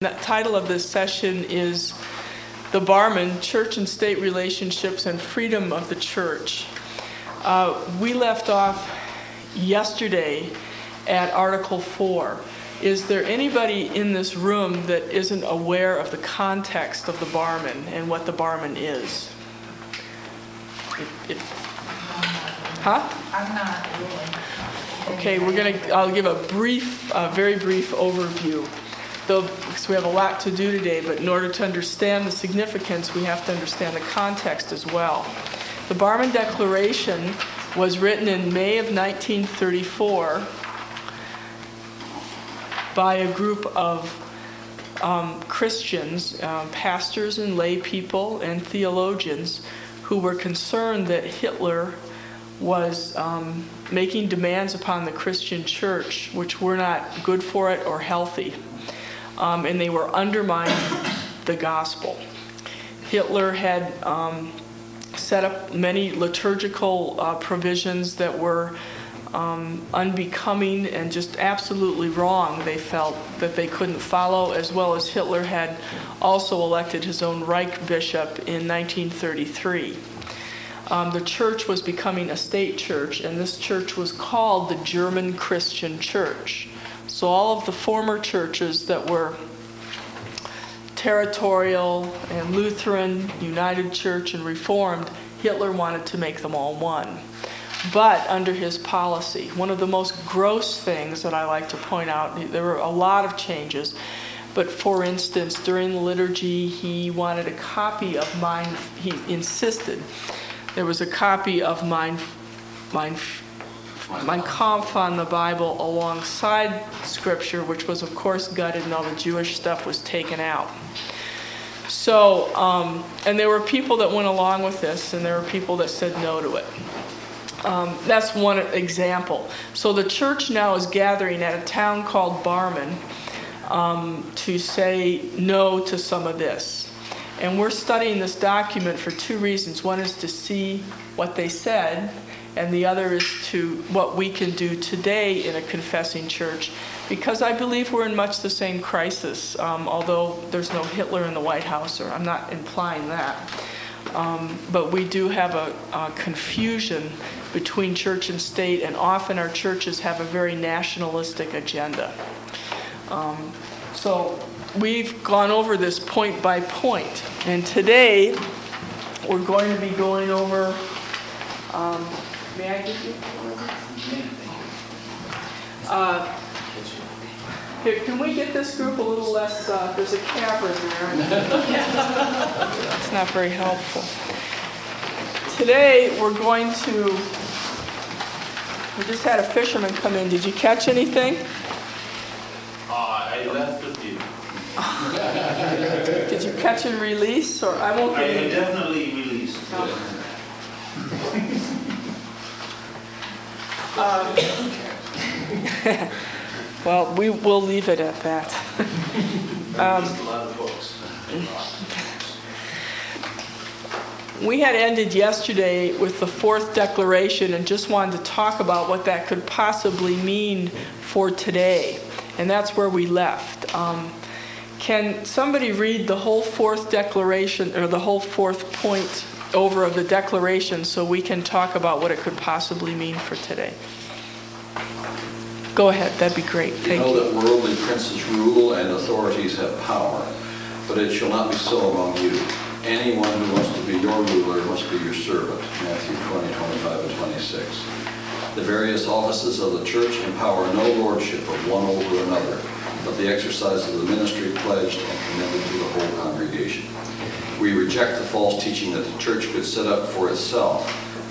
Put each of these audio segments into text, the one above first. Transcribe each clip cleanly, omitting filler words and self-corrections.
The title of this session is The Barmen, Church and State Relationships and Freedom of the Church. We left off yesterday at Article 4. Is there anybody in this room that isn't aware of the context of the Barmen and what the Barmen is? Huh? I'm not really. Okay, I'll give a very brief overview. Because we have a lot to do today, but in order to understand the significance, we have to understand the context as well. The Barmen Declaration was written in May of 1934 by a group of Christians, pastors and lay people and theologians who were concerned that Hitler was making demands upon the Christian church which were not good for it or healthy. And they were undermining the gospel. Hitler had set up many liturgical provisions that were unbecoming and just absolutely wrong. They felt that they couldn't follow, as well as Hitler had also elected his own Reich bishop in 1933. The church was becoming a state church, and this church was called the German Christian Church. So all of the former churches that were territorial and Lutheran, United Church, and Reformed, Hitler wanted to make them all one. But under his policy, one of the most gross things that I like to point out, there were a lot of changes, but for instance, during the liturgy, he wanted a copy of he insisted there was a copy of Mein Kampf on the Bible alongside Scripture, which was of course gutted, and all the Jewish stuff was taken out. So, and there were people that went along with this, and there were people that said no to it. That's one example. So the church now is gathering at a town called Barmen to say no to some of this. And we're studying this document for two reasons. One is to see what they said, and the other is to what we can do today in a confessing church, because I believe we're in much the same crisis, although there's no Hitler in the White House, or I'm not implying that. But we do have a confusion between church and state, and often our churches have a very nationalistic agenda. So we've gone over this point by point, and today we're going to be going over, may I give you? Here, can we get this group a little less, there's a camera there. That's not very helpful. Today we're going to, we just had a fisherman come in. Did you catch anything? I left with you. Did you catch and release, or I won't get I definitely released. Well, we will leave it at that. I missed a lot of books. We had ended yesterday with the fourth declaration and just wanted to talk about what that could possibly mean for today. And that's where we left. Can somebody read the whole fourth declaration, or the whole fourth point over of the declaration, so we can talk about what it could possibly mean for today? Go ahead, that'd be great. Thank you. Know that worldly princes rule and authorities have power, but it shall not be so among you. Anyone who wants to be your ruler must be your servant. Matthew 20:25 and 26. The various offices of the church empower no lordship of one over another, but the exercise of the ministry pledged and commended to the whole congregation. We reject the false teaching that the church could set up for itself,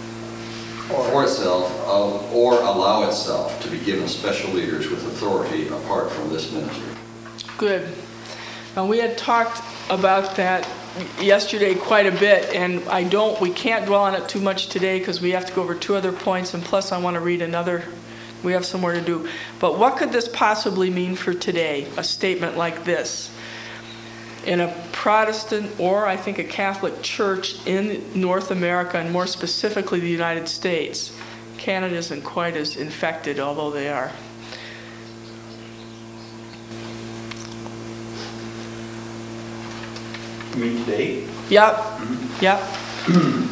or allow itself to be given special leaders with authority apart from this ministry. Good. Now, we had talked about that yesterday quite a bit, and we can't dwell on it too much today because we have to go over two other points, and plus I want to read another. We have some more to do. But what could this possibly mean for today, a statement like this? In a Protestant, or I think a Catholic church in North America, and more specifically the United States. Canada isn't quite as infected, although they are. You mean today? Yep, yep. Well,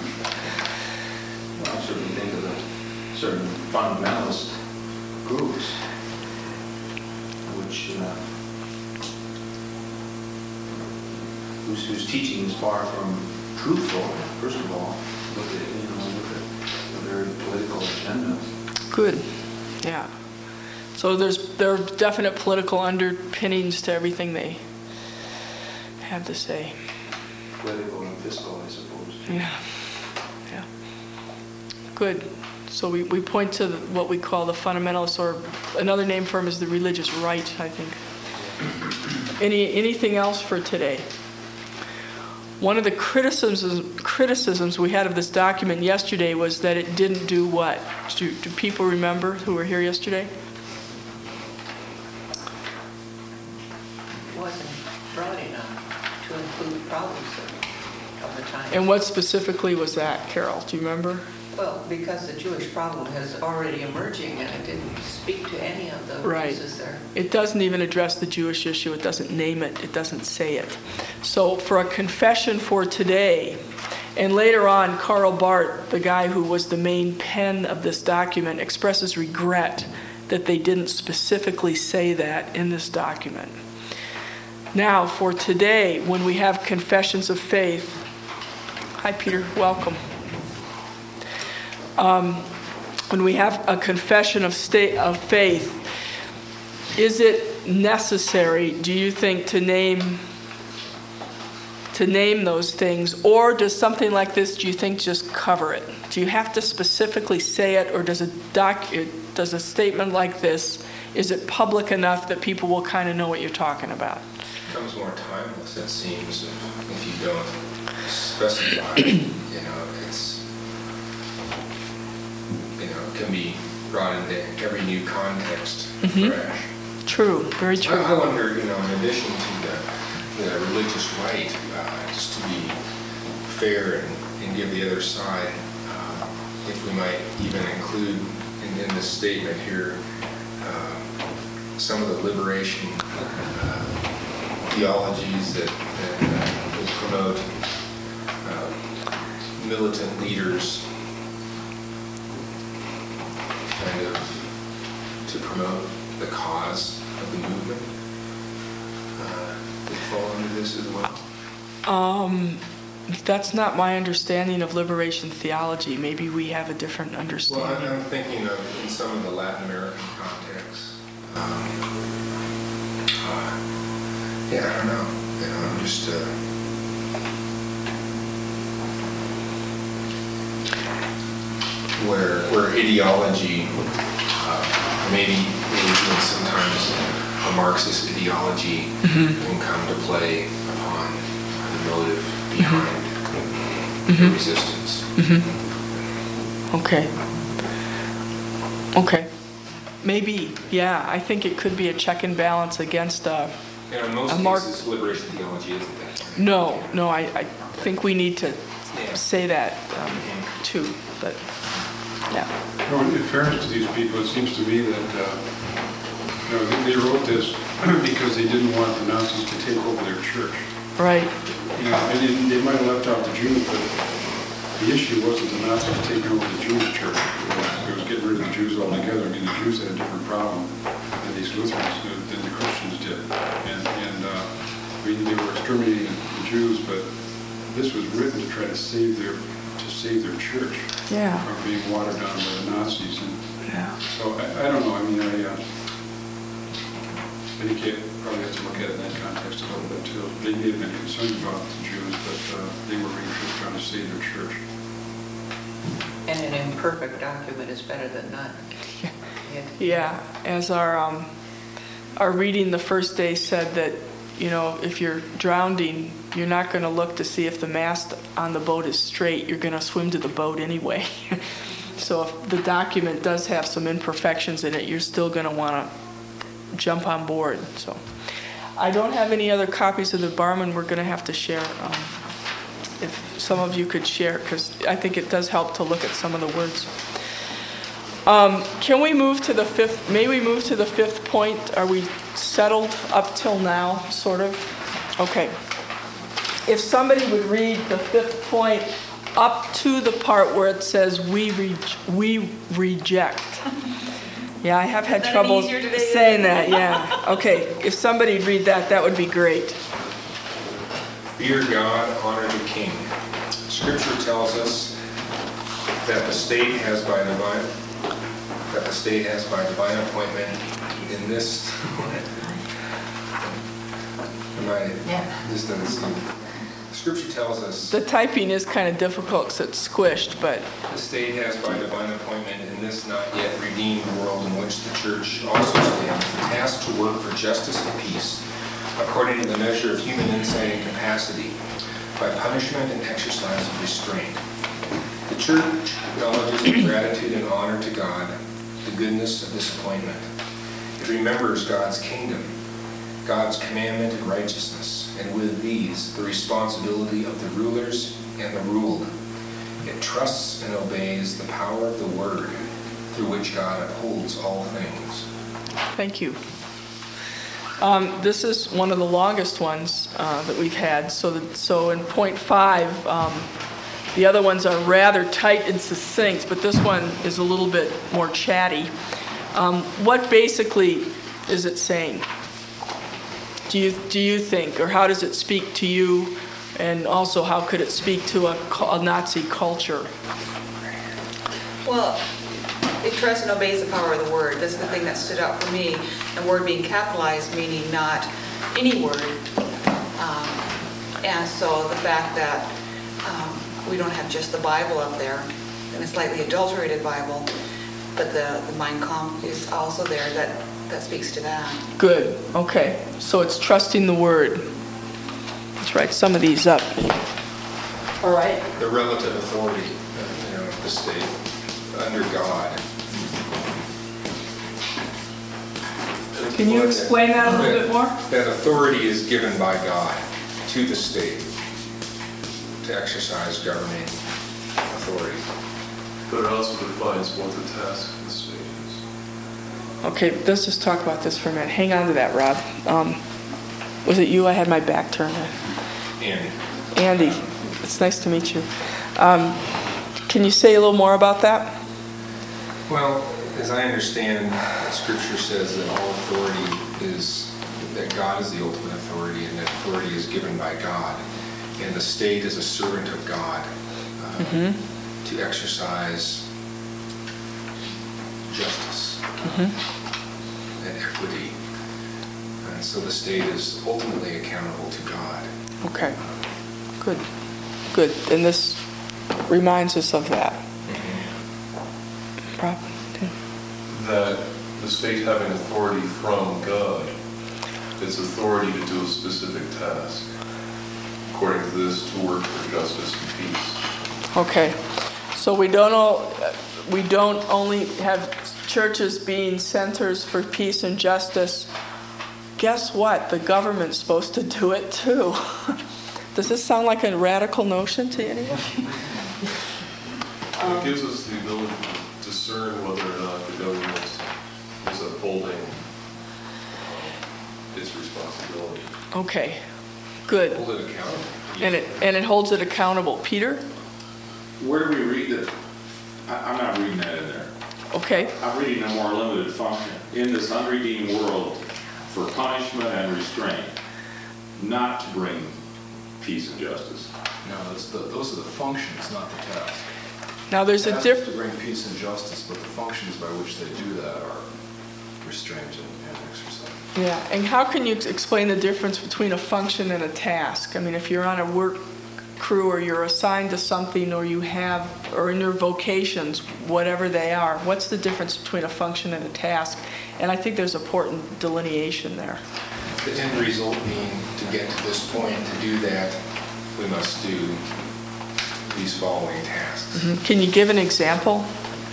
I certainly think of the certain fundamentalist groups, which, whose teaching is far from truthful, first of all. Look at their political agenda. Good, yeah. So there are definite political underpinnings to everything they have to say. Political and fiscal, I suppose. Yeah, yeah. Good. So we point to what we call the fundamentalists, or another name for them is the religious right, I think. Anything else for today? One of the criticisms we had of this document yesterday was that it didn't do what? Do people remember who were here yesterday? Wasn't broad enough to include problems of the time. And what specifically was that, Carol? Do you remember? Well, because the Jewish problem is already emerging and it didn't speak to any of the Right. uses there. It doesn't even address the Jewish issue. It doesn't name it. It doesn't say it. So for a confession for today, and later on, Karl Barth, the guy who was the main pen of this document, expresses regret that they didn't specifically say that in this document. Now, for today, when we have confessions of faith, hi Peter, welcome. When we have a confession of faith, is it necessary, do you think, to name those things, or does something like this, do you think, just cover it? Do you have to specifically say it, or does a statement like this, is it public enough that people will kind of know what you're talking about? It becomes more timeless, it seems, if you don't specify. It can be brought into every new context fresh. True, very true. I wonder, in addition to the religious right, just to be fair and give the other side, if we might even include in this statement here some of the liberation theologies that will promote militant leaders kind of to promote the cause of the movement that fall under this as well? That's not my understanding of liberation theology. Maybe we have a different understanding. Well, I'm thinking of in some of the Latin American contexts. I don't know. I'm just where ideology, maybe even sometimes a Marxist ideology can come to play upon the motive behind the resistance. Okay. Maybe, yeah. I think it could be a check and balance against In most cases, liberation theology isn't that. No, I think we need to say that too, but yeah. No, in fairness to these people, it seems to me that they wrote this because they didn't want the Nazis to take over their church. Right. And they might have left out the Jews, but the issue wasn't the Nazis taking over the Jewish church. It was getting rid of the Jews altogether. I mean, the Jews had a different problem than these Lutherans than the Christians did. And they were exterminating the Jews, but this was written to try to save their church from being watered down by the Nazis. And so I don't know. I mean, I think you probably have to look at it in that context a little bit too. They may have been concerned about the Jews, but they were really just trying to save their church. And an imperfect document is better than none. Yeah, as our reading the first day said that, if you're drowning, you're not going to look to see if the mast on the boat is straight. You're going to swim to the boat anyway. So if the document does have some imperfections in it, you're still going to want to jump on board. So I don't have any other copies of the Barmen. We're going to have to share. If some of you could share, because I think it does help to look at some of the words. Can we move to the fifth? May we move to the fifth point? Are we settled up till now, sort of? Okay. if somebody would read the 5th point up to the part where it says we reject. Yeah, I have had That'd be trouble easier today, saying isn't that, yeah. Okay, if somebody'd read that, that would be great. Fear God, honor the king. Scripture tells us that the state has by divine appointment in this. This doesn't seem. Scripture tells us The typing is kind of difficult because it's squished, but the state has by divine appointment in this not yet redeemed world in which the church also stands the task to work for justice and peace according to the measure of human insight and capacity by punishment and exercise of restraint. The church acknowledges in gratitude and honor to God the goodness of this appointment. It remembers God's kingdom, God's commandment and righteousness, and with these, the responsibility of the rulers and the ruled. It trusts and obeys the power of the word through which God upholds all things. thank you. This is one of the longest ones that we've had. So in point 5, the other ones are rather tight and succinct, but this one is a little bit more chatty. What basically is it saying? Do you think, or how does it speak to you? And also, how could it speak to a Nazi culture? Well, it trusts and obeys the power of the word. That's the thing that stood out for me. The word being capitalized, meaning not any word. And so the fact that we don't have just the Bible up there, and a slightly adulterated Bible, but the Mein Kampf is also there, that speaks to that. Good, okay. So it's trusting the word. Let's write some of these up. All right. The relative authority of the state under God. Can you explain that a little bit more? That authority is given by God to the state to exercise governing authority. But it also defines what the task of the state is. Okay, let's just talk about this for a minute. Hang on to that, Rob. Was it you? I had my back turned. And Andy, it's nice to meet you. Can you say a little more about that? well, as I understand, Scripture says that all authority is, that God is the ultimate authority, and that authority is given by God. And the state is a servant of God to exercise justice and equity. And so the state is ultimately accountable to God. Okay, good, good. And this reminds us of that. Rob? That the state having authority from God, its authority to do a specific task, according to this, to work for justice and peace. Okay, so we don't only have churches being centers for peace and justice. Guess what? The government's supposed to do it too. Does this sound like a radical notion to any of you? It gives us the ability to discern whether or not the government is upholding its responsibility. Okay, good. Hold it accountable. And it holds it accountable. Peter? Where do we read that? I'm not reading that in there. Okay, I'm reading a more limited function. In this unredeemed world, for punishment and restraint, not to bring peace and justice. No, those are the functions, not the task. now there's a Task is difference. to bring peace and justice, but the functions by which they do that are restraint and exercise. Yeah, and how can you explain the difference between a function and a task? I mean, if you're on a work crew or you're assigned to something or you have, or in your vocations, whatever they are, what's the difference between a function and a task? And I think there's important delineation there. The end result being, to get to this point, to do that, we must do these following tasks. Can you give an example?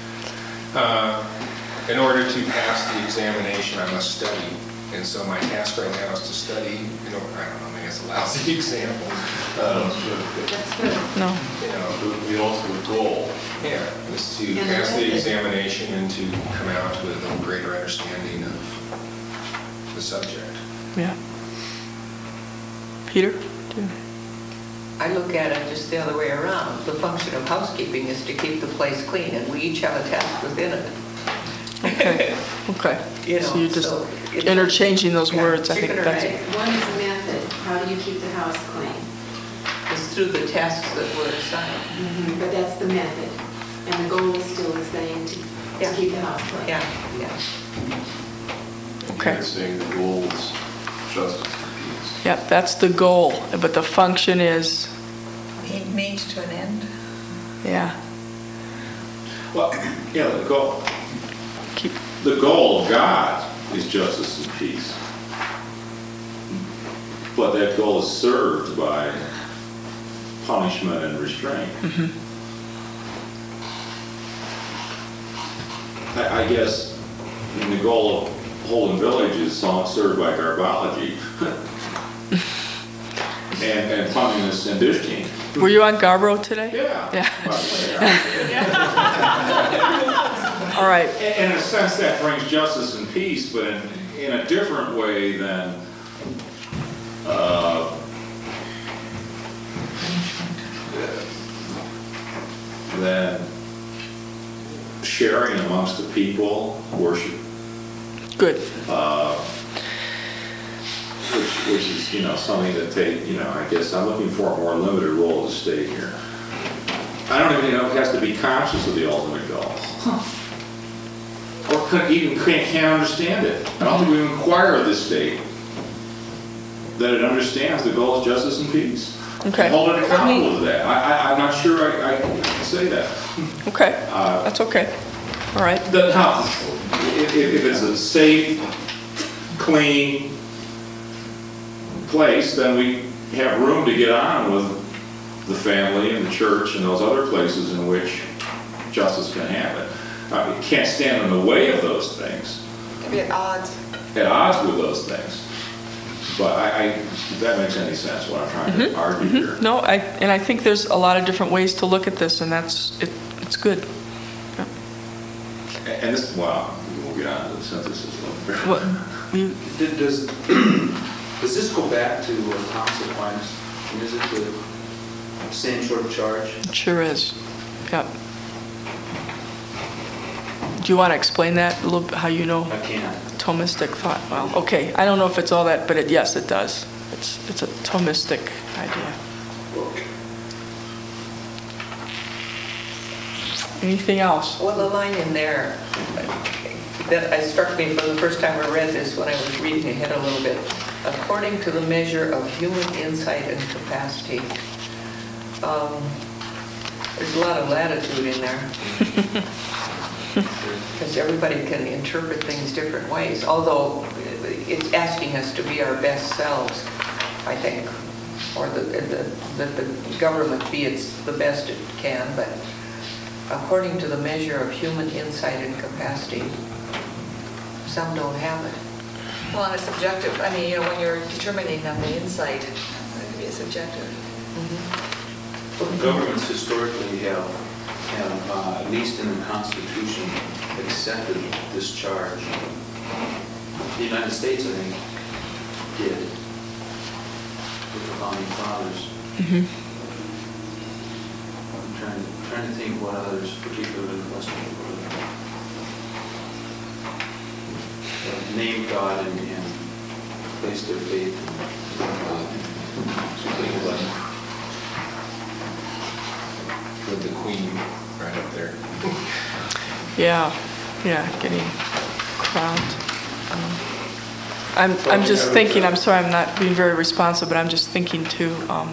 In order to pass the examination, I must study. And so my task right now is to study, I don't know, maybe it's a lousy example. No. The ultimate goal. Yeah, is to pass the examination and to come out with a greater understanding of the subject. Yeah. Peter? I look at it just the other way around. The function of housekeeping is to keep the place clean, and we each have a task within it. Okay, okay. You So know, you're just so it- interchanging those Yeah, words, I think chicken or that's. egg. One is a method, how do you keep the house clean? It's through the tasks that were assigned. But that's the method, and the goal is still the same, to Yeah. keep the house clean. Yeah, yeah. Okay. You're saying the goal is justice and peace. Yep, that's the goal, but the function is, Means to an end. yeah, Well, yeah, keep, the goal of God is justice and peace. But that goal is served by punishment and restraint. I guess the goal of Holden Village is served by garbology and cleanliness and dish team. were you on Garbro today? Yeah. Yeah. Yeah. All right, And in a sense, that brings justice and peace, but in a different way than sharing amongst the people, worship, good. which is, something that I guess I'm looking for a more limited role of the state here. I don't even know if it has to be conscious of the ultimate goal. Or can't understand it. I don't think we inquire of this state that it understands the goal is justice and peace. Okay. And hold it accountable to that. I'm not sure I can say that. Okay, that's okay. All right, Now, if it's a safe, clean place, then we have room to get on with the family and the church and those other places in which justice can happen. It can't stand in the way of those things, Maybe at odds. at odds with those things. But if that makes any sense, what I'm trying to argue here. no, I think there's a lot of different ways to look at this, and it's good. Yeah. And this, well, we'll get on to the synthesis a little bit. What, you, Does this go back to Thomas Aquinas? And is it the same sort of charge? it sure is, yeah. Do you want to explain that a little bit, how you know I can't. Thomistic thought? Well, okay, I don't know if it's all that, but yes, it does. It's a Thomistic idea. Anything else? Well, the line in there that struck me for the first time I read this when I was reading ahead a little bit. According to the measure of human insight and capacity. There's a lot of latitude in there. Because everybody can interpret things different ways, although it's asking us to be our best selves, I think, or that the government be the best it can, but according to the measure of human insight and capacity, some don't have it. Well, and it's subjective. I mean, when you're determining on the insight, it could be subjective. Governments historically have, at least in the Constitution, accepted this charge. The United States, I think, did with the founding fathers. I'm trying to think what others, particularly in the Western world, named God and placed their faith in Something like with the Queen right up there. Yeah, getting crowned. I'm just thinking, I'm sorry, I'm not being very responsive, but I'm just thinking too,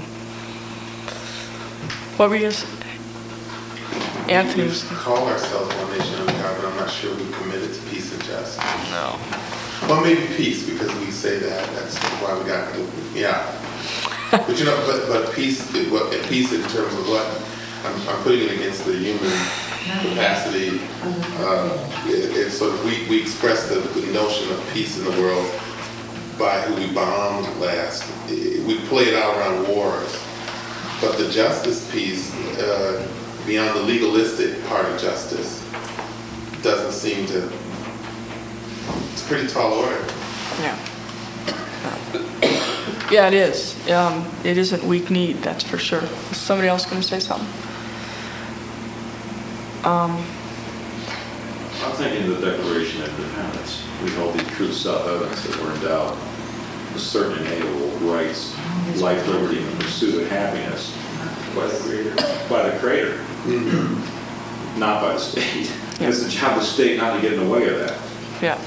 what were you going to say? Anthony We was, call ourselves one nation under God, but I'm not sure we're committed to peace and justice. no. Well, maybe peace, because we say that, that's why we got, yeah. But but peace in terms of what? I'm putting it against the human capacity. It's sort of, we express the notion of peace in the world by who we bombed last. We play it out around wars. But the justice piece, beyond the legalistic part of justice, doesn't seem to, it's a pretty tall order. Yeah. Yeah, it is. It isn't weak need, that's for sure. Is somebody else going to say something? I'm thinking of the Declaration of Independence. We hold these true self-evidence that we're endowed with certain inalienable rights, life, liberty, and the pursuit of happiness by the Creator. By the Creator, not by the state. Yeah. It's the job of the state not to get in the way of that. Yeah.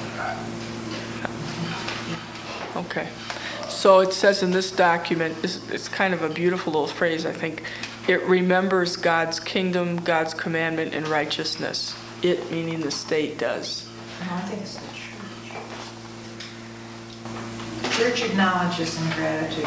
Okay. So it says in this document, it's kind of a beautiful little phrase, I think. It remembers God's kingdom, God's commandment, and righteousness. It, meaning the state, does. No, I think it's the church. Church acknowledges in gratitude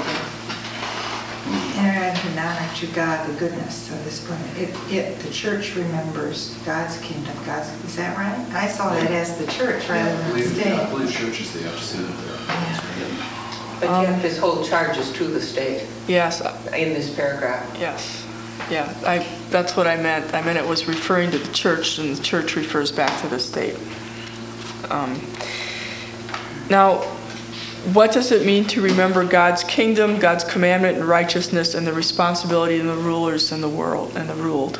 to honor to God the goodness of this planet. The church remembers God's kingdom. Is that right? I saw that as the church rather than the state. I believe churches, they have to sit there. But yet this whole charge is to the state Yes. in this paragraph. Yes. Yeah, that's what I meant. I meant it was referring to the church, and the church refers back to the state. Now, what does it mean to remember God's kingdom, God's commandment and righteousness, and the responsibility of the rulers in the world and the ruled?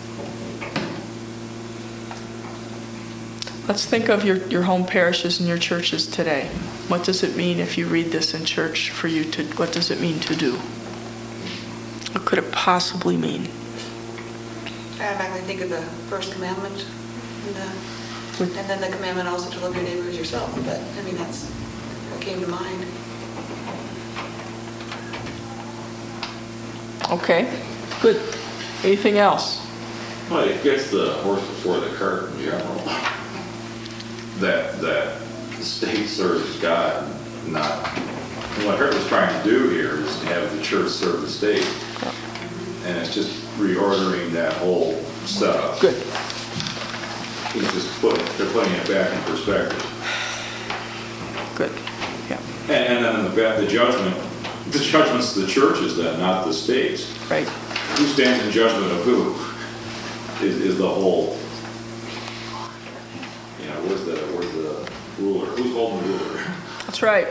Let's think of your home parishes and your churches today. What does it mean if you read this in church for you to, what does it mean to do? What could it possibly mean? I automatically think of the first commandment, and then the commandment also to love your neighbor as yourself. But I mean, that's what came to mind. Okay, good. Anything else? Well, it gets the horse before the cart in general. That the state serves God, not. What Hurt was trying to do here is to have the church serve the state. And it's just reordering that whole setup. Good. It's just they're putting it back in perspective. Good. Yeah. And then the judgment's the churches then, not the states. Right. Who stands in judgment of who is the whole, where's the ruler? Who's holding the ruler? That's right.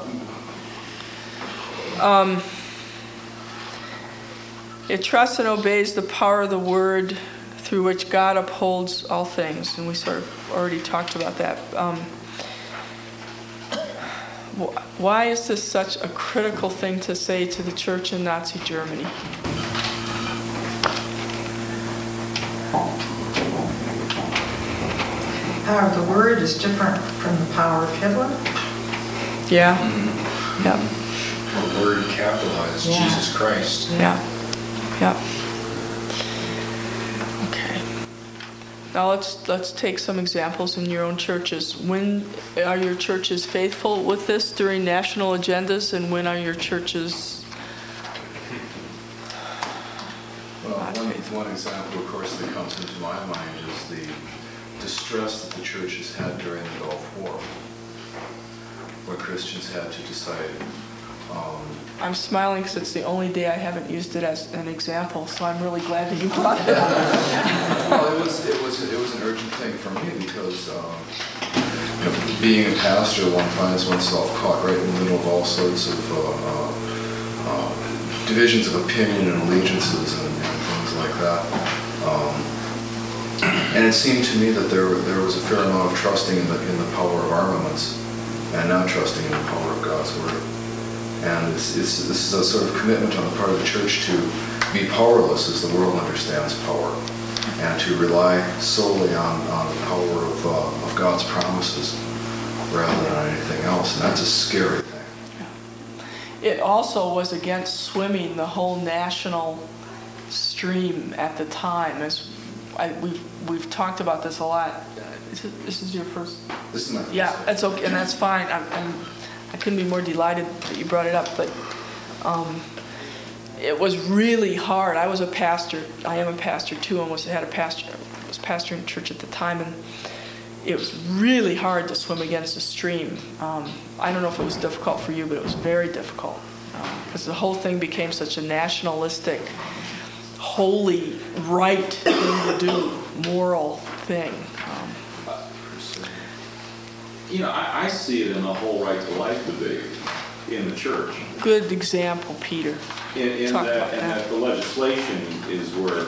It trusts and obeys the power of the word through which God upholds all things. And we sort of already talked about that. Why is this such a critical thing to say to the church in Nazi Germany? Power of the word is different from the power of Hitler. Yeah. Yeah. The word capitalized, Yeah. Jesus Christ. Yeah. Yeah. Okay. Now let's take some examples in your own churches. When are your churches faithful with this during national agendas, and when are your churches Well, one example, of course, that comes into my mind is the distress that the churches had during the Gulf War, where Christians had to decide. I'm smiling because it's the only day I haven't used it as an example, so I'm really glad that you brought it up. Well, it was an urgent thing for me because being a pastor, one finds oneself caught right in the middle of all sorts of divisions of opinion and allegiances and things like that. And it seemed to me that there was a fair amount of trusting in the power of armaments and not trusting in the power of God's word. And this is a sort of commitment on the part of the church to be powerless as the world understands power, and to rely solely on the power of God's promises rather than on anything else. And that's a scary thing. It also was against swimming the whole national stream at the time. We've talked about this a lot. This is your first. This is my first. Yeah, that's okay, and that's fine. I couldn't be more delighted that you brought it up, but it was really hard. I was a pastor. I am a pastor too, and was pastoring a church at the time, and it was really hard to swim against the stream. I don't know if it was difficult for you, but it was very difficult because the whole thing became such a nationalistic, holy, right thing to do, moral thing. I see it in the whole right to life debate. in the church. Good example, Peter. In Talk that, about and that. that the legislation is where,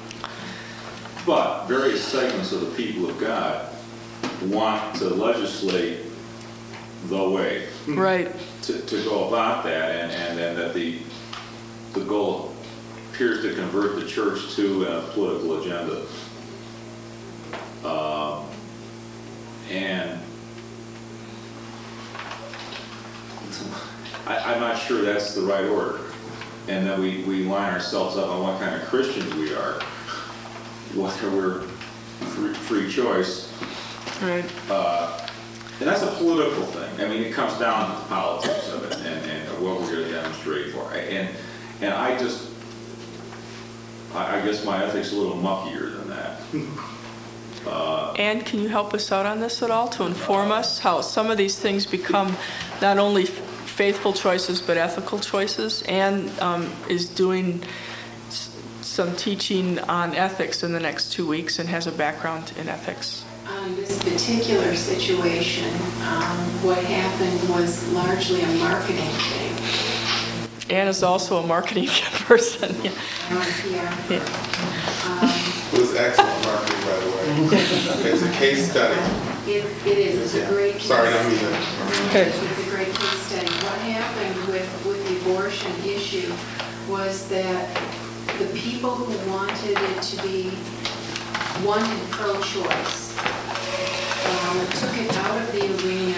but various segments of the people of God want to legislate the way Right. to go about that, and then that the goal appears to convert the church to a political agenda. And I'm not sure that's the right order. And then we line ourselves up on what kind of Christians we are, whether we're free choice. Right. And that's a political thing. I mean, it comes down to the politics of it and what we're going to demonstrate for. And I guess my ethic's a little muckier than that. Ann, can you help us out on this at all to inform us how some of these things become not only faithful choices but ethical choices? Ann is doing some teaching on ethics in the next 2 weeks and has a background in ethics. On this particular situation, what happened was largely a marketing thing. Ann is also a marketing person. Yeah. Yeah. It was excellent marketing, by the way. It's a case study. It is. It's a great case Sorry, I don't mean study. that. Okay. It's a great case study. What happened with the abortion issue was that the people who wanted it to be, wanted pro-choice, took it out of the arena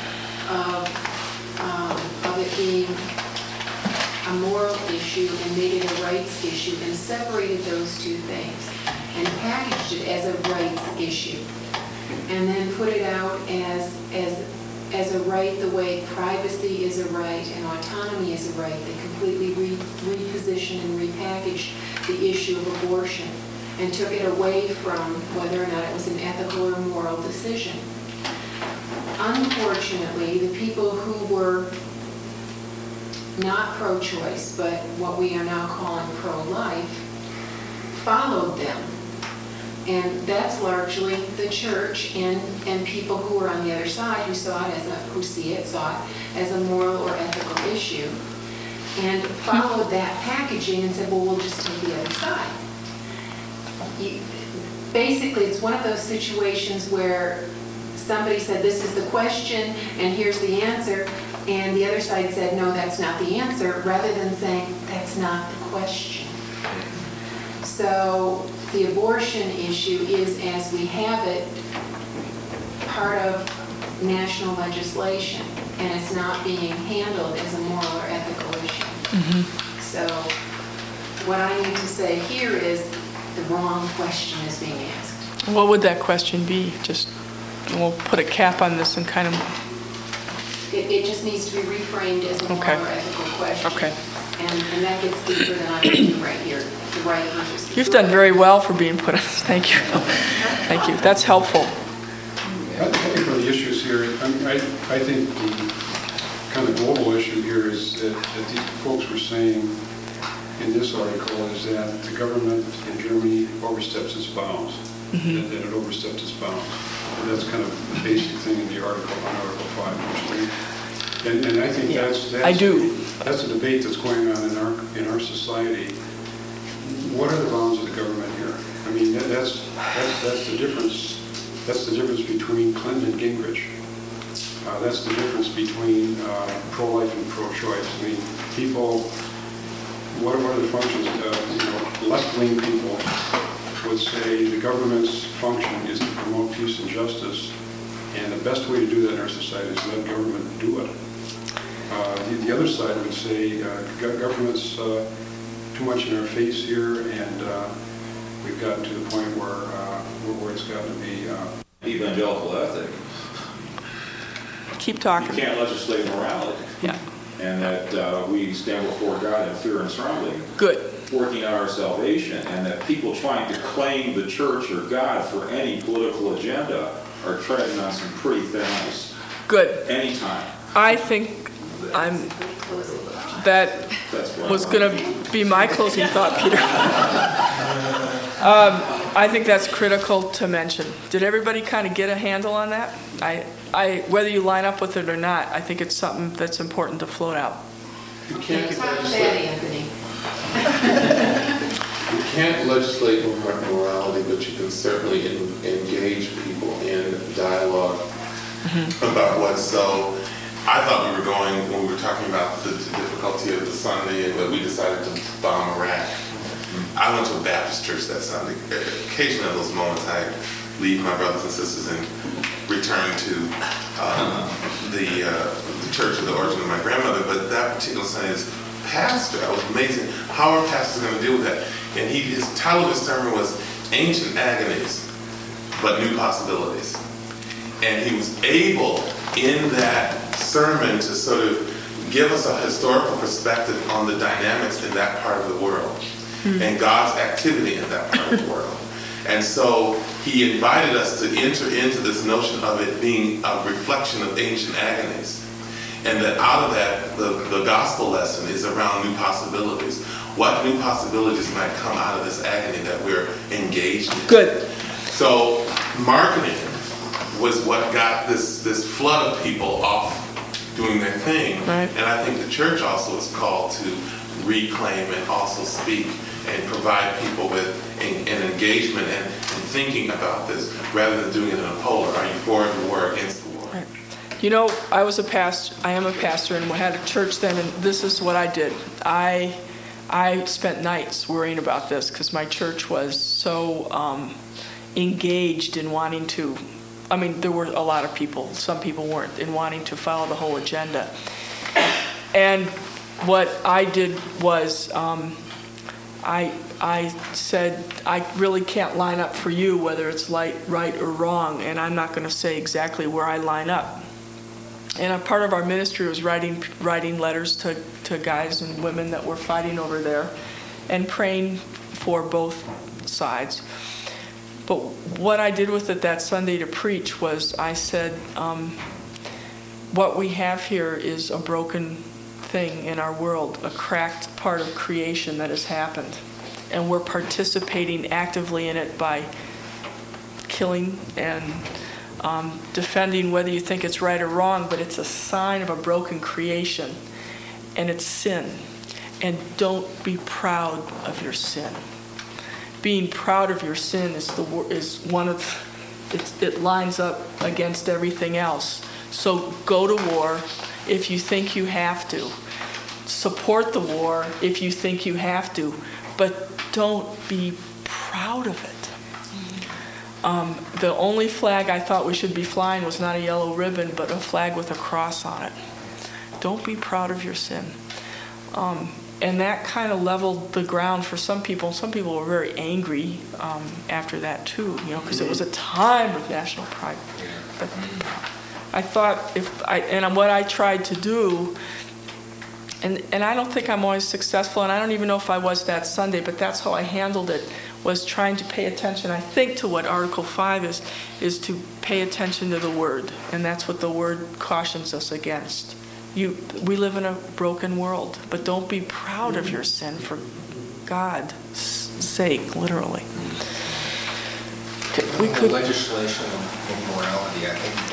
of it being a moral issue and made it a rights issue and separated those two things and packaged it as a rights issue and then put it out as a right the way privacy is a right and autonomy is a right. They completely repositioned and repackaged the issue of abortion and took it away from whether or not it was an ethical or moral decision. Unfortunately, the people who were not pro-choice, but what we are now calling pro-life, followed them. And that's largely the church and people who are on the other side who saw it who see it, saw it as a moral or ethical issue, and followed that packaging and said, well, we'll just take the other side. Basically, it's one of those situations where somebody said, this is the question, and here's the answer, and the other side said, no, that's not the answer, rather than saying, that's not the question. So the abortion issue is, as we have it, part of national legislation, and it's not being handled as a moral or ethical issue. Mm-hmm. So what I need to say here is the wrong question is being asked. What would that question be? Just, we'll put a cap on this and kind of... It just needs to be reframed as a moral Okay. or ethical question. Okay. And that gets deeper than I can do right here. The right versus the You've done right. very well for being put on this. Thank you. Thank you. That's helpful. I think for the issues here, I think the kind of global issue here is that these folks were saying in this article is that the government in Germany oversteps its bounds, that it overstepped its bounds. And that's kind of the basic thing in the article on Article 5, which and I think that's I do. That's a debate that's going on in our society. What are the bounds of the government here? I mean, that's the difference. That's the difference between Clinton and Gingrich. That's the difference between pro-life and pro-choice. I mean, people. What are the functions? Left-wing people would say the government's function is to promote peace and justice, and the best way to do that in our society is let government do it. The other side would say government's too much in our face here, and we've gotten to the point where it's got to be... Evangelical ethic. Keep You talking. can't legislate morality. Yeah. And that we stand before God in fear and trembling. Good. Working out our salvation, and that people trying to claim the church or God for any political agenda are treading on some pretty thin ice. Good. Anytime. I think that was going to be my closing thought, Peter. I think that's critical to mention. Did everybody kind of get a handle on that? Whether you line up with it or not, I think it's something that's important to float out. You can't Talk to that, legislate, Anthony. you can't legislate morality, but you can certainly engage people in dialogue about what's so. I thought we were going, when we were talking about the difficulty of the Sunday, but we decided to bomb Iraq. I went to a Baptist church that Sunday. Occasionally at those moments, I leave my brothers and sisters and return to the church of the origin of my grandmother. But that particular Sunday's pastor, I was amazing. How are pastors going to deal with that? And his title of his sermon was Ancient Agonies, but New Possibilities. And he was able, in that sermon, to sort of give us a historical perspective on the dynamics in that part of the world and God's activity in that part of the world. And so he invited us to enter into this notion of it being a reflection of ancient agonies. And that out of that, the gospel lesson is around new possibilities. What new possibilities might come out of this agony that we're engaged in? Good. So marketing was what got this flood of people off doing their thing. Right. And I think the church also is called to reclaim and also speak and provide people with an engagement and thinking about this rather than doing it in a polar. Are you for the war or against the war? Right. You know, I am a pastor, and we had a church then, and this is what I did. I spent nights worrying about this because my church was so engaged in wanting to, I mean, there were a lot of people, some people weren't, in wanting to follow the whole agenda. And what I did was I said, I really can't line up for you whether it's right or wrong, and I'm not going to say exactly where I line up. And a part of our ministry was writing letters to guys and women that were fighting over there and praying for both sides. But what I did with it that Sunday to preach was I said, what we have here is a broken thing in our world, a cracked part of creation that has happened. And we're participating actively in it by killing and defending whether you think it's right or wrong, but it's a sign of a broken creation, and it's sin. And don't be proud of your sin. Being proud of your sin is one of it lines up against everything else. So go to war if you think you have to. Support the war if you think you have to, but don't be proud of it. The only flag I thought we should be flying was not a yellow ribbon, but a flag with a cross on it. Don't be proud of your sin. And that kind of leveled the ground for some people. Some people were very angry after that too, because it was a time of national pride. But I thought what I tried to do, and I don't think I'm always successful, and I don't even know if I was that Sunday, but that's how I handled it, was trying to pay attention, I think, to what Article 5 is to pay attention to the Word, and that's what the Word cautions us against. We live in a broken world, but don't be proud of your sin for God's sake, literally. We could legislation of morality, I think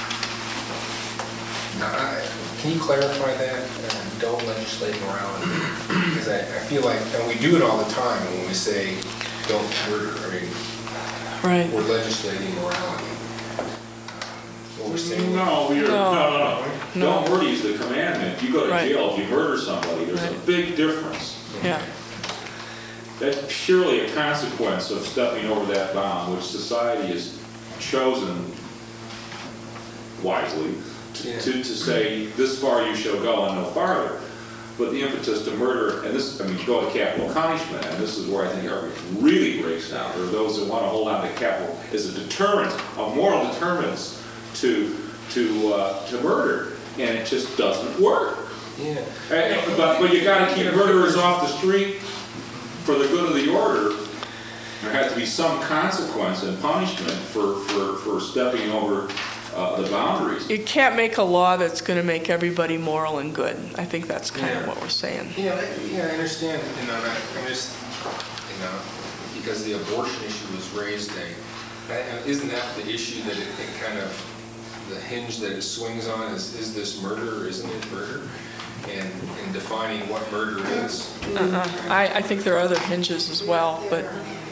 can you clarify that? Don't legislate morality, because I feel like, and we do it all the time when we say don't murder. I mean, right. We're legislating morality. What we're saying. No. Don't murder is the commandment. You go to jail if you murder somebody. There's a big difference. Yeah. That's purely a consequence of stepping over that bound, which society has chosen wisely to say, this far you shall go and no farther. But the impetus to murder, and this, go to capital punishment, and this is where I think it really breaks down. There are those that want to hold on to capital as a deterrent, a moral deterrence to murder, and it just doesn't work. Yeah. But you got to keep murderers off the street for the good of the order. There has to be some consequence and punishment for stepping over the boundaries. You can't make a law that's going to make everybody moral and good. I think that's kind of what we're saying. Yeah, I understand. I'm just, because the abortion issue was raised, isn't that the issue that it kind of, the hinge that it swings on is this murder or isn't it murder? And defining what murder is. I think there are other hinges as well, but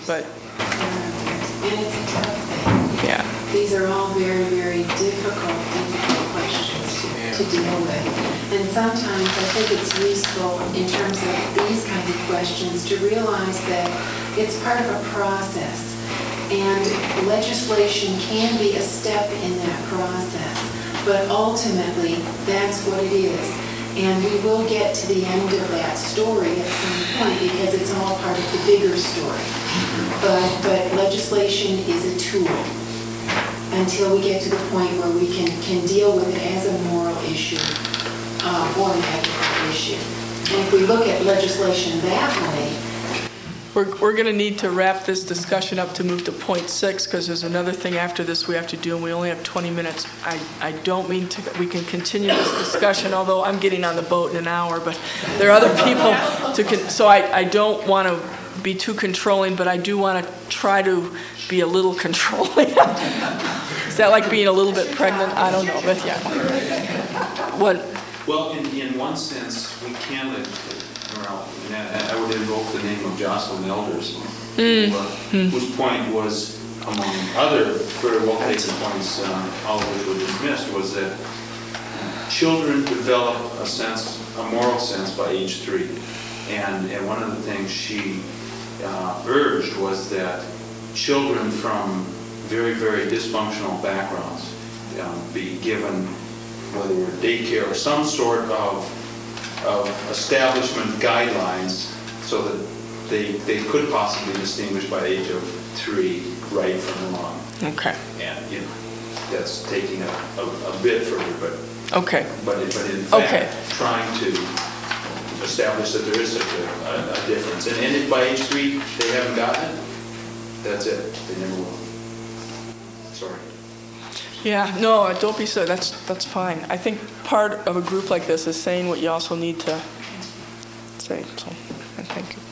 And it's a tough thing. yeah. These are all very, very difficult questions to deal with. And sometimes I think it's useful in terms of these kinds of questions to realize that it's part of a process. And legislation can be a step in that process. But ultimately, that's what it is. And we will get to the end of that story at some point because it's all part of the bigger story. But legislation is a tool until we get to the point where we can deal with it as a moral issue or an ethical issue. And if we look at legislation that way, We're going to need to wrap this discussion up to move to point 6 because there's another thing after this we have to do and we only have 20 minutes. I don't mean to, we can continue this discussion, although I'm getting on the boat in an hour, but there are other people so I don't want to be too controlling, but I do want to try to be a little controlling. Is that like being a little bit pregnant? I don't know, but yeah. What? Well, in one sense, we can I would invoke the name of Jocelyn Elders, whose point was, among other very well-taken points, all of which were dismissed, was that children develop a moral sense by age 3. And one of the things she urged was that children from very, very dysfunctional backgrounds be given, whether daycare or some sort of establishment guidelines so that they could possibly distinguish by the age of 3 right from wrong. Okay. And, that's taking a bit further, but okay. But in fact, trying to establish that there is such a difference. And if by age 3 they haven't gotten it, that's it. They never will. Sorry. Yeah, no, don't be so. That's fine. I think part of a group like this is saying what you also need to say. So, thank you.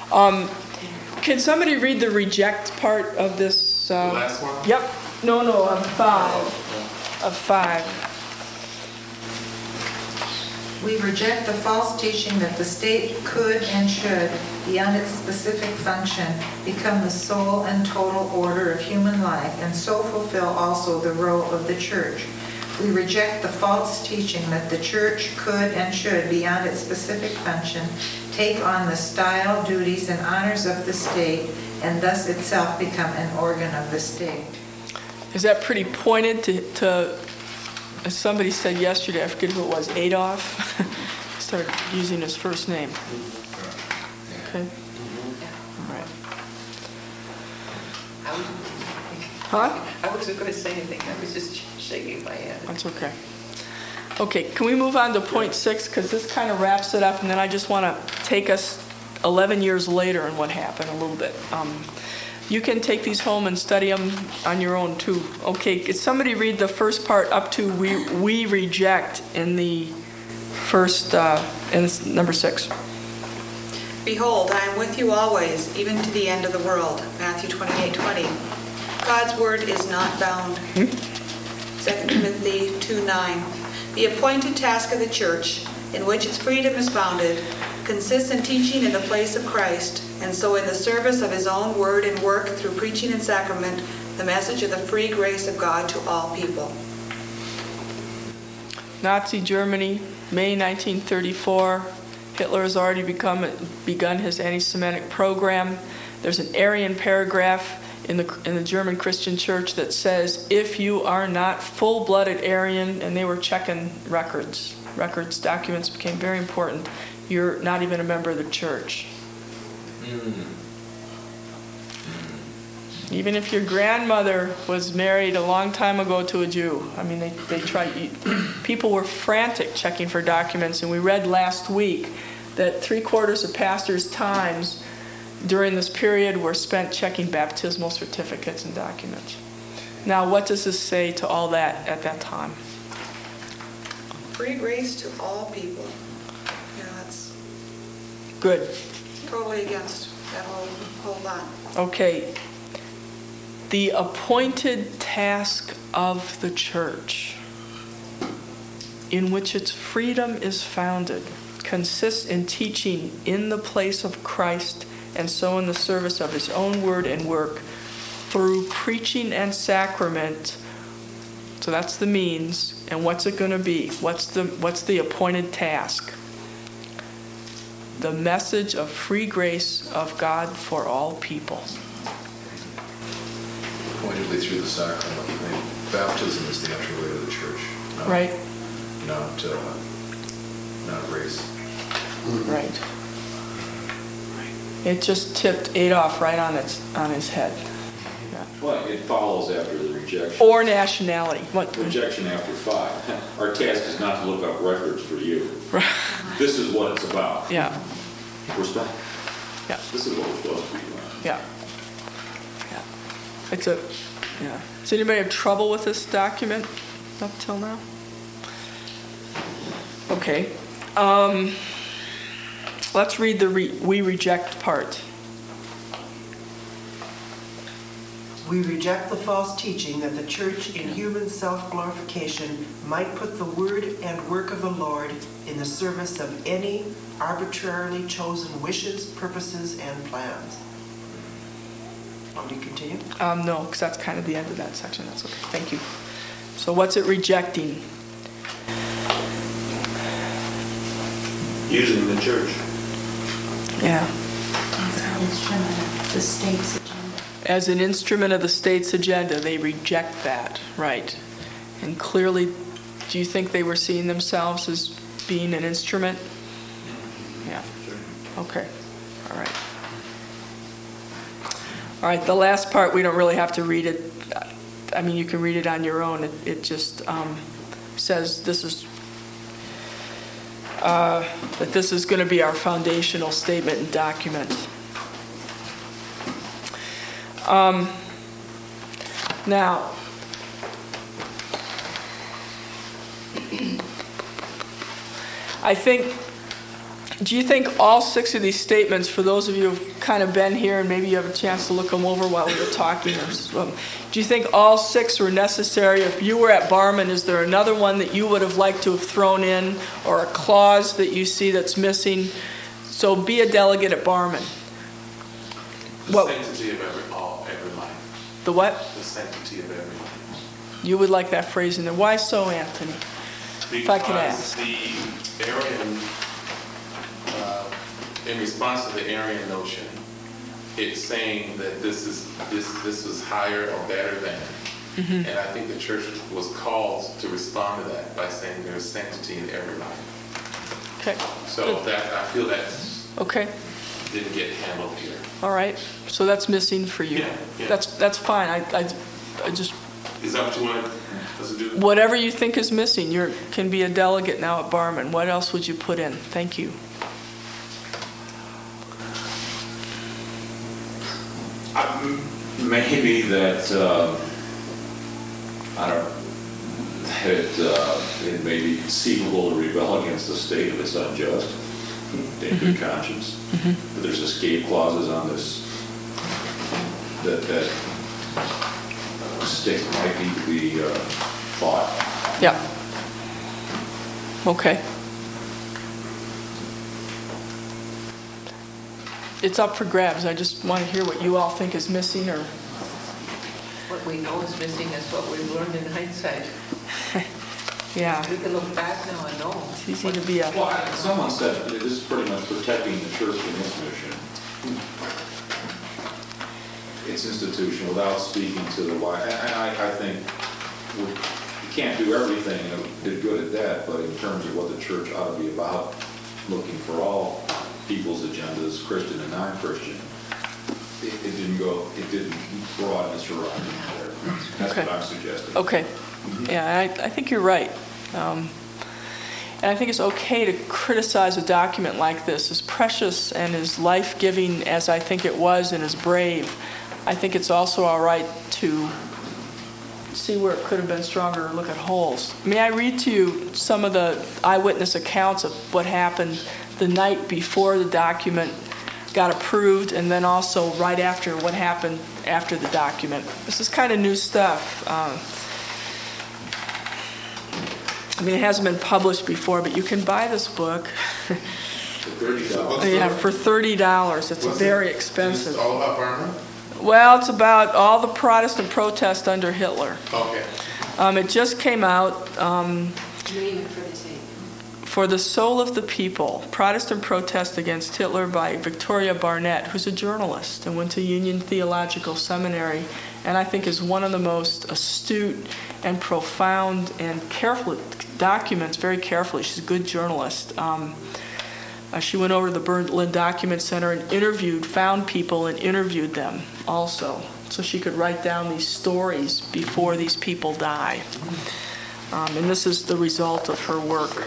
Can somebody read the reject part of this? The last one? Yep. No, of 5. Of 5. We reject the false teaching that the state could and should, beyond its specific function, become the sole and total order of human life, and so fulfill also the role of the church. We reject the false teaching that the church could and should, beyond its specific function, take on the style, duties, and honors of the state, and thus itself become an organ of the state. Is that pretty pointed to as somebody said yesterday, I forget who it was, Adolf, started using his first name. Okay. All right. Huh? I wasn't going to say anything. I was just shaking my head. That's okay. Okay, can we move on to point 6? Because this kind of wraps it up, and then I just want to take us 11 years later and what happened a little bit. You can take these home and study them on your own too. Okay, could somebody read the first part up to we reject in the first, and it's number 6. Behold, I am with you always, even to the end of the world. Matthew 28:20. God's word is not bound. 2 Timothy 2:9. The appointed task of the church, in which its freedom is founded, consists in teaching in the place of Christ, and so in the service of his own word and work through preaching and sacrament, the message of the free grace of God to all people. Nazi Germany, May 1934. Hitler has already begun his anti-Semitic program. There's an Aryan paragraph in the German Christian church that says, if you are not full-blooded Aryan, and they were checking records, documents became very important, you're not even a member of the church. Even if your grandmother was married a long time ago to a Jew. I mean, they tried. People were frantic checking for documents, and we read last week that 3/4 of pastors' times during this period were spent checking baptismal certificates and documents. Now, what does this say to all that at that time? Free grace to all people. Yeah, that's good. totally against That'll hold on. Okay. The appointed task of the church, in which its freedom is founded, consists in teaching in the place of Christ and so in the service of his own word and work through preaching and sacrament. So that's the means. And what's it going to be? What's the appointed task? The message of free grace of God for all people. Pointedly through the sacrament. I mean, baptism is the entryway to the church. Right. Not grace. Right. It just tipped Adolf right on his head. Yeah. Well, it follows after the rejection. Or nationality. What? Rejection after 5. Our task is not to look up records for you. Right. This is what it's about. Yeah. We're supposed. Yeah. This is what we're supposed to be doing. Yeah. Yeah. Yeah. Does anybody have trouble with this document up till now? Okay. Let's read the we reject part. We reject the false teaching that the church in human self-glorification might put the word and work of the Lord in the service of any arbitrarily chosen wishes, purposes, and plans. Want me to continue? No, because that's kind of the end of that section. That's okay. Thank you. So what's it rejecting? Using the church. Yeah. The state's agenda. As an instrument of the state's agenda, they reject that, right? And clearly, do you think they were seeing themselves as being an instrument? Yeah. Okay. All right. All right, the last part, we don't really have to read it. I mean, you can read it on your own. It just says this is that this is going to be our foundational statement and document. Now, do you think all 6 of these statements, for those of you who've kind of been here and maybe you have a chance to look them over while we were talking, do you think all 6 were necessary? If you were at Barman, is there another one that you would have liked to have thrown in, or a clause that you see that's missing? So be a delegate at Barman. The sanctity of every life. The what? The sanctity of every life. You would like that phrase in there. Why so, Anthony? If I could ask. Because the Arian, in response to the Arian notion, it's saying that this is higher or better than. Mm-hmm. And I think the church was called to respond to that by saying there is sanctity in every life. Okay. So that I feel that okay. didn't get handled here. All right. So that's missing for you. Yeah. That's fine. I just. Is that what you want us to do? Whatever you think is missing, you can be a delegate now at Barman. What else would you put in? Thank you. Maybe that it may be conceivable to rebel against the state if it's unjust, in good conscience. Mm-hmm. But there's escape clauses on this that state might need to be fought. Yeah. Okay. It's up for grabs. I just want to hear what you all think is missing, or What we know is missing is what we've learned in hindsight. yeah. We can look back now and know. It's easy to be a. Well, someone said this is pretty much protecting the church in its mission. Its institution without speaking to the why. I think you can't do everything and did good at that, but in terms of what the church ought to be about, looking for all people's agendas, Christian and non-Christian, it didn't broaden its horizon there. That's Okay. what I'm suggesting. Okay. Yeah, I think you're right. And I think it's okay to criticize a document like this, as precious and as life-giving as I think it was and as brave. I think it's also all right to see where it could have been stronger or look at holes. May I read to you some of the eyewitness accounts of what happened the night before the document got approved, and then also right after what happened after the document. This is kind of new stuff. I mean, it hasn't been published before, but you can buy this book. $30. Yeah, for $30. It's very expensive. It's all about Burma? Well, it's about all the Protestant protest under Hitler. Okay. It just came out. Name it for the tape. For the Soul of the People, Protestant Protest Against Hitler by Victoria Barnett, who's a journalist and went to Union Theological Seminary, and I think is one of the most astute and profound and carefully, documents very carefully. She's a good journalist. She went over to the Berlin Document Center and found people and interviewed them also, so she could write down these stories before these people die. And this is the result of her work.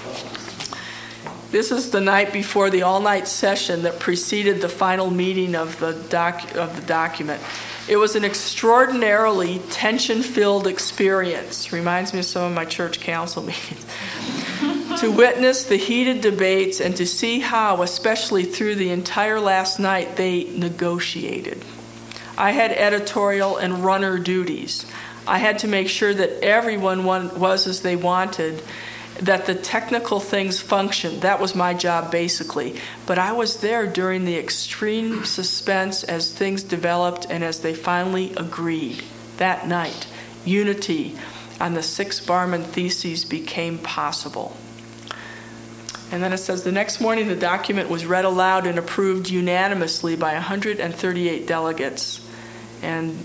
This is the night before the all-night session that preceded the final meeting of the document. It was an extraordinarily tension-filled experience. Reminds me of some of my church council meetings. To witness the heated debates and to see how, especially through the entire last night, they negotiated. I had editorial and runner duties. I had to make sure that everyone was as they wanted, that the technical things functioned. That was my job, basically. But I was there during the extreme suspense as things developed and as they finally agreed. That night, unity on the 6 Barmen Theses became possible. And then it says, the next morning the document was read aloud and approved unanimously by 138 delegates. And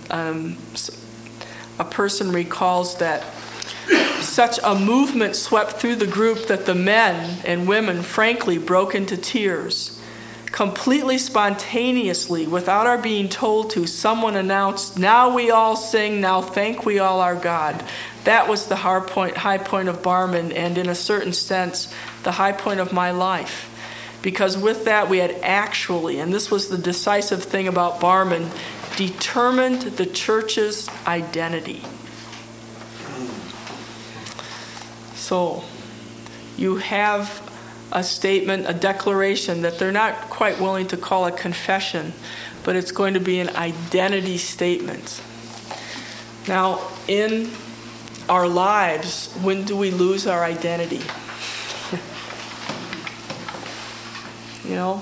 a person recalls that such a movement swept through the group that the men and women frankly broke into tears. Completely spontaneously, without our being told to, someone announced, "Now we all sing, now thank we all our God." That was the high point of Barmen, and in a certain sense, the high point of my life. Because with that we had actually, and this was the decisive thing about Barmen, determined the church's identity. So you have a statement, a declaration that they're not quite willing to call a confession, but it's going to be an identity statement. Now, in our lives, when do we lose our identity? You know,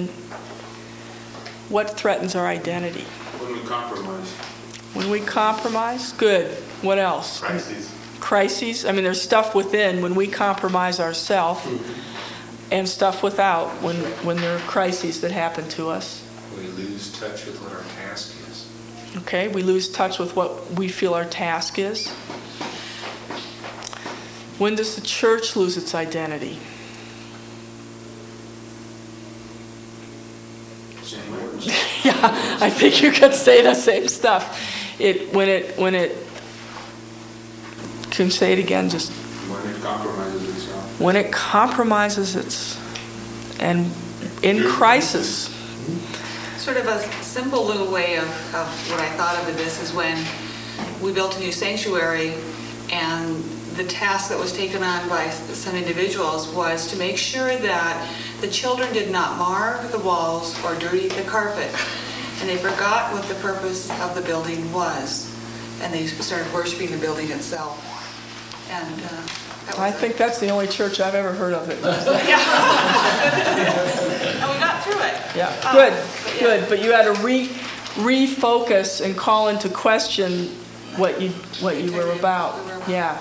what threatens our identity? When we compromise. When we compromise? Good. What else? Crises. I mean, there's stuff within when we compromise ourselves, and stuff without when there are crises that happen to us. We lose touch with what our task is. Okay, we lose touch with what we feel our task is. When does the church lose its identity? Yeah, I think you could say the same stuff. When it can say it again, just When it compromises itself. when it compromises its, and in crisis. Sort of a simple little way of what I thought of this is when we built a new sanctuary, and the task that was taken on by some individuals was to make sure that the children did not mar the walls or dirty the carpet. And they forgot what the purpose of the building was. And they started worshiping the building itself. And I think that's the only church I've ever heard of it. And we got through it. Yeah, good. But you had to refocus and call into question what you were about. Yeah.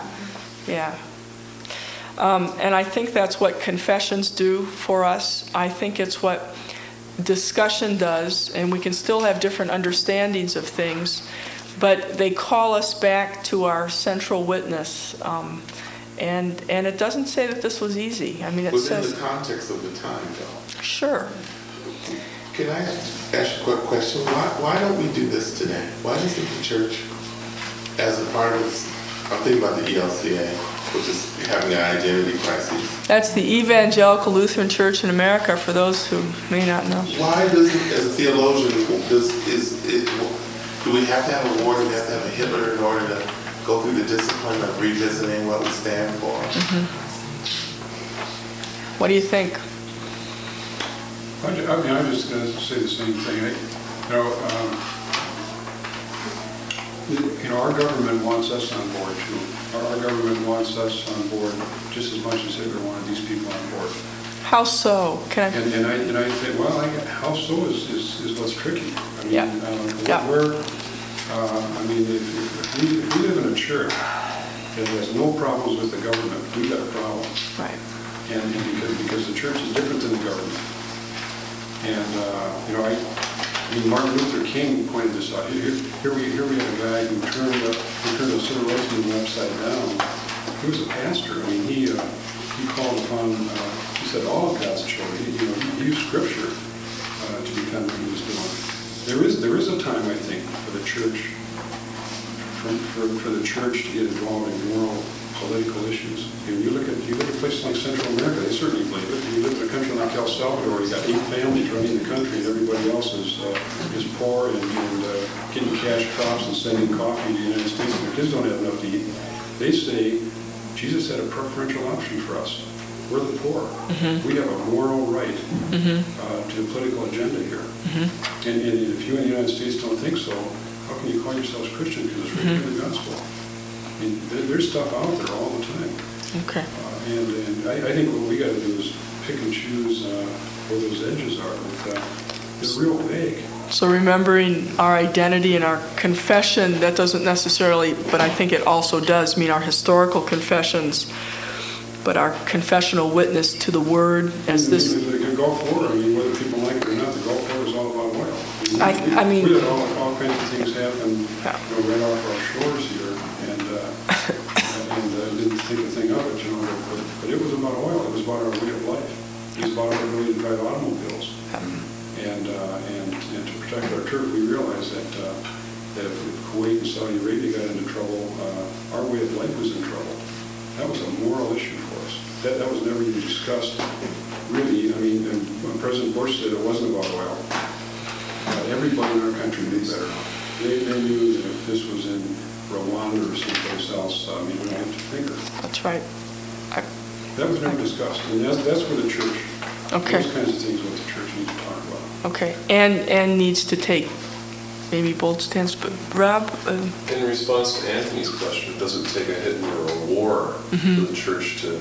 And I think that's what confessions do for us. I think it's what discussion does, and we can still have different understandings of things, but they call us back to our central witness. And it doesn't say that this was easy. I mean, it Within says... the context of the time, though. Sure. Can I ask you a quick question? Why don't we do this today? Why doesn't the church, as a part of this, I'm thinking about the ELCA, which is having an identity crisis. That's the Evangelical Lutheran Church in America, for those who may not know. Why doesn't, as a theologian, do we have to have a war? Do we have to have a Hitler in order to go through the discipline of revisiting what we stand for? What do you think? I'm just going to say the same thing. Our government wants us on board too. Our government wants us on board just as much as Hitler wanted these people on board. How so? Can I? And I think, well, how so is what's tricky. I mean, Yeah. if we live in a church that has no problems with the government, we got a problem. Right. And because the church is different than the government. And, Martin Luther King pointed this out. Here we have a guy who turned the civil rights movement upside down. He was a pastor. I mean, he called upon, he said, all of God's children. He used scripture to defend what he was doing. There is a time, I think, for the church, for the church to get involved in moral, political issues. You look at places like Central America, they certainly believe it. You live in a country like El Salvador, you got 8 families running the country, and everybody else is poor and getting cash crops and sending coffee to the United States, and their kids don't have enough to eat. They say Jesus had a preferential option for us. We're the poor. Mm-hmm. We have a moral right to the political agenda here. Mm-hmm. And if you in the United States don't think so, how can you call yourselves Christian? Because it's right in the gospel. I mean, there's stuff out there all the time. Okay. And I think what we got to do is pick and choose where those edges are. But it's real vague. So remembering our identity and our confession, that doesn't necessarily, but I think it also does mean our historical confessions, but our confessional witness to the Word as this. The Gulf War, whether people like it or not, the Gulf War is all about oil. We had all kinds of things happen right off our shores here, and didn't think a thing of it, but it was about oil. It was about our way of life. It was about our ability to drive automobiles. And to protect our turf, we realized that if Kuwait and Saudi Arabia got into trouble, our way of life was in trouble. That was a moral issue for us. That was never even discussed, really. And when President Bush said it wasn't about oil, everybody in our country knew better. They knew that if this was in Rwanda or someplace else, we don't have to finger. That's right. That was never discussed. And that's where the church, okay. Those kinds of things what the church needs to talk about. Okay. And needs to take maybe bold stance. But Rob? In response to Anthony's question, does it take a Hitler or a war for the church to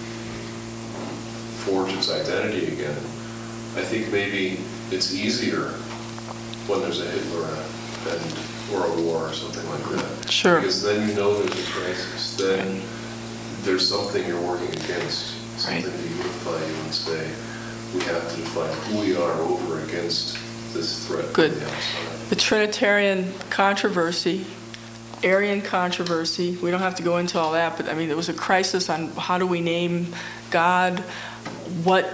forge its identity again? I think maybe it's easier when there's a Hitler or a war or something like that. Sure. Because then you know there's a crisis. Then there's something you're working against, something to unify you and say, we have to define who we are over against this threat. Good. The Trinitarian controversy, Arian controversy, we don't have to go into all that, but there was a crisis on how do we name God, what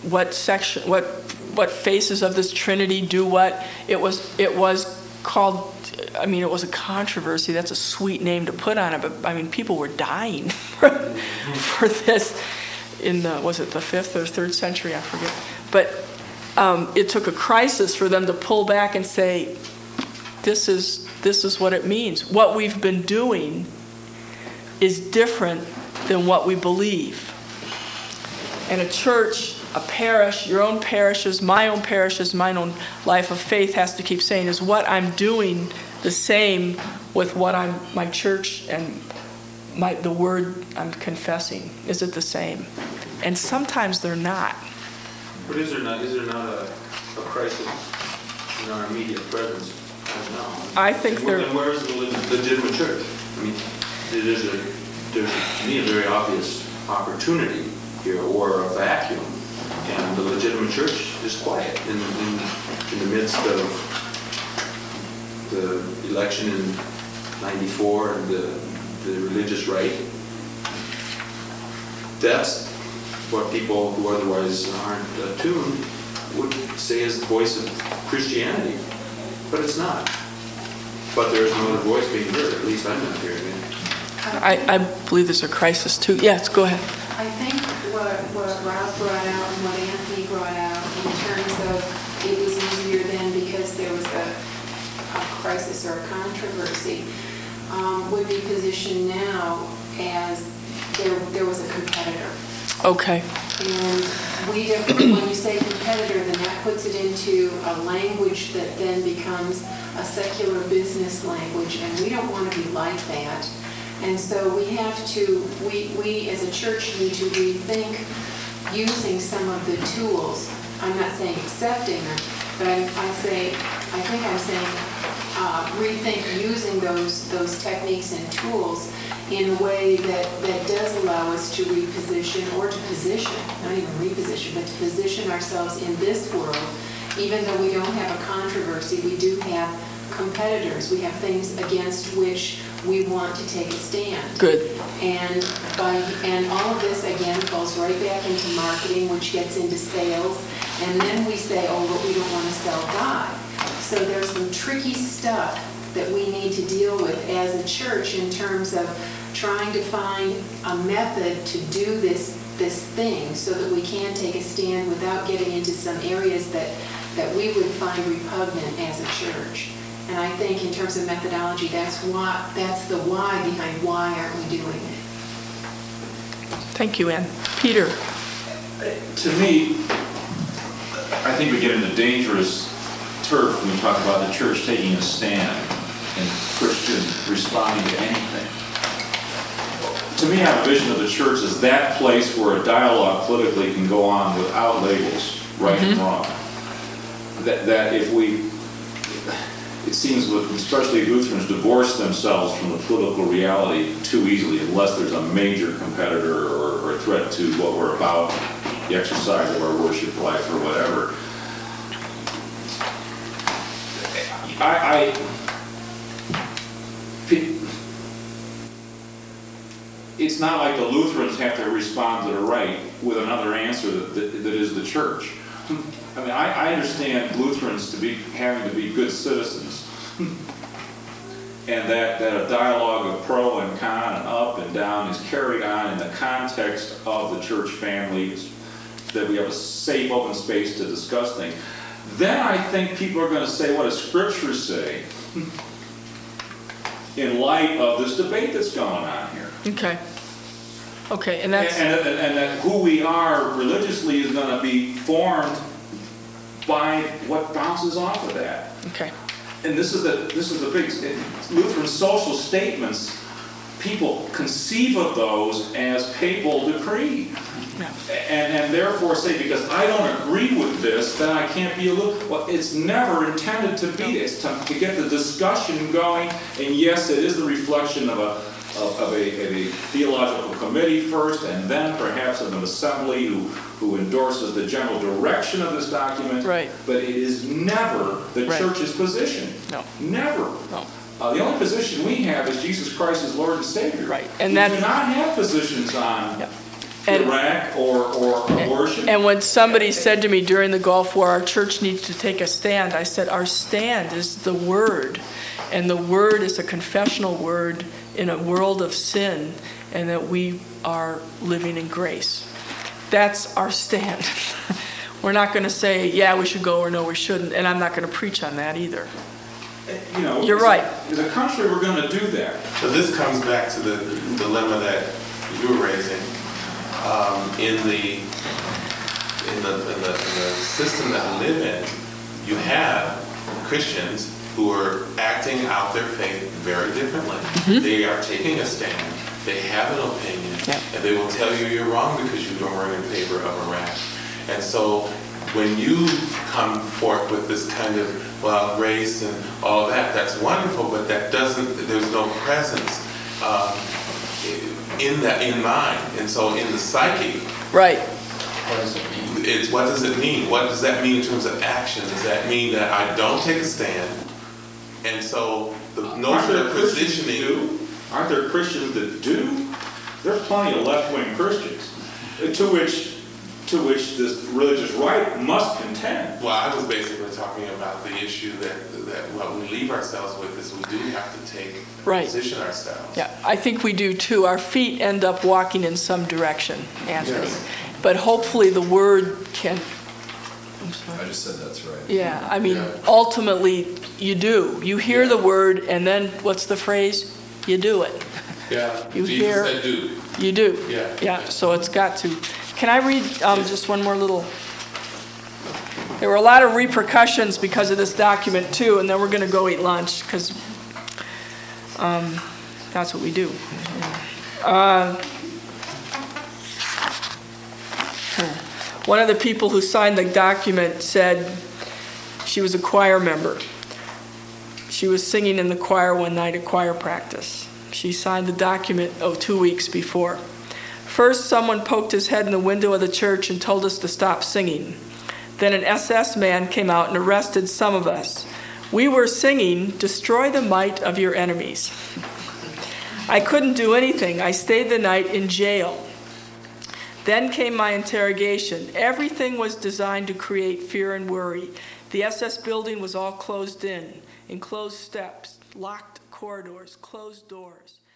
faces of this Trinity do what. It was called, it was a controversy. That's a sweet name to put on it, but people were dying for this in was it the 5th or 3rd century? I forget. But it took a crisis for them to pull back and say, this is what it means. What we've been doing is different than what we believe. And a church, a parish, your own parishes, my own life of faith has to keep saying, is what I'm doing the same with what my church and the word I'm confessing? Is it the same? And sometimes they're not. But is there not a crisis in our immediate presence right now? I think there. And where is the legitimate church? There's to me a very obvious opportunity here, or a vacuum, and the legitimate church is quiet in the midst of the election in '94 and the religious right. That's what people who otherwise aren't attuned would say is the voice of Christianity, but it's not. But there is no other voice being heard. At least I'm not hearing it. I believe there's a crisis too. Yes, go ahead. I think what Rob brought out and what Anthony brought out in terms of it was easier then because there was a crisis or a controversy would be positioned now as there was a competitor. Okay. And when you say competitor, then that puts it into a language that then becomes a secular business language, and we don't want to be like that. And so we have to, we as a church need to rethink using some of the tools. I'm not saying accepting them, but I think I'm saying rethink using those techniques and tools in a way that does allow us to reposition or to position, not even reposition, but to position ourselves in this world. Even though we don't have a controversy, we do have competitors. We have things against which we want to take a stand. Good. And all of this, again, falls right back into marketing, which gets into sales. And then we say, oh, but we don't want to sell God. So there's some tricky stuff that we need to deal with as a church in terms of trying to find a method to do this thing so that we can take a stand without getting into some areas that we would find repugnant as a church. And I think in terms of methodology, that's the why behind why aren't we doing it. Thank you, Ann. Peter. To me, I think we get into dangerous turf when we talk about the church taking a stand and Christians responding to anything. To me, I have a vision of the church as that place where a dialogue politically can go on without labels, right and wrong. That if we, it seems with especially Lutherans, divorce themselves from the political reality too easily unless there's a major competitor or a threat to what we're about, the exercise of our worship life or whatever. It's not like the Lutherans have to respond to the right with another answer that is the church. I mean, I understand Lutherans to be having to be good citizens, and that a dialogue of pro and con and up and down is carried on in the context of the church family, that we have a safe, open space to discuss things. Then I think people are going to say, what does Scripture say in light of this debate that's going on here? Okay, and that's... And that who we are religiously is going to be formed by what bounces off of that. Okay. And this is the big... Lutheran social statements, people conceive of those as papal decree. Yeah. And therefore say, because I don't agree with this, then I can't be a Lutheran. Well, it's never intended to be this, to get the discussion going. And yes, it is the reflection of a theological committee first, and then perhaps of an assembly who endorses the general direction of this document. Right. But it is never the church's position. No. Never. No. The only position we have is Jesus Christ as Lord and Savior. Right. And we do not have positions on Iraq or abortion. And when somebody said to me during the Gulf War, our church needs to take a stand, I said, our stand is the Word. And the Word is a confessional word in a world of sin, and that we are living in grace. That's our stand. We're not going to say, yeah, we should go, or no, we shouldn't, and I'm not going to preach on that either. You know, you're right. As a country, we're going to do that. So this comes back to the dilemma that you were raising. In the system that we live in, you have Christians who are acting out their faith very differently. Mm-hmm. They are taking a stand, they have an opinion, and they will tell you you're wrong because you are in favor of Iraq. And so when you come forth with this kind of, well, grace and all of that, that's wonderful, but that doesn't, there's no presence in mind. And so in the psyche, right. What does it mean? What does it mean? What does that mean in terms of action? Does that mean that I don't take a stand? And so the notion of positioning... Aren't there Christians that do? There's plenty of left-wing Christians to which this religious right must contend. Well, I was basically talking about the issue that what we leave ourselves with is we do have to take position ourselves. Yeah, I think we do too. Our feet end up walking in some direction, Anthony. Yes. But hopefully the Word can... I just said that's right. Yeah, I mean, ultimately you do. You hear the Word, and then what's the phrase? You do it. Yeah, you Jesus hear, said do. You do. Yeah. Yeah, so it's got to. Can I read just one more little There were a lot of repercussions because of this document too, and then we're going to go eat lunch because that's what we do. One of the people who signed the document said she was a choir member. She was singing in the choir one night at choir practice. She signed the document 2 weeks before. First, someone poked his head in the window of the church and told us to stop singing. Then an SS man came out and arrested some of us. We were singing, "Destroy the might of your enemies." I couldn't do anything. I stayed the night in jail. Then came my interrogation. Everything was designed to create fear and worry. The SS building was all closed in, enclosed steps, locked corridors, closed doors.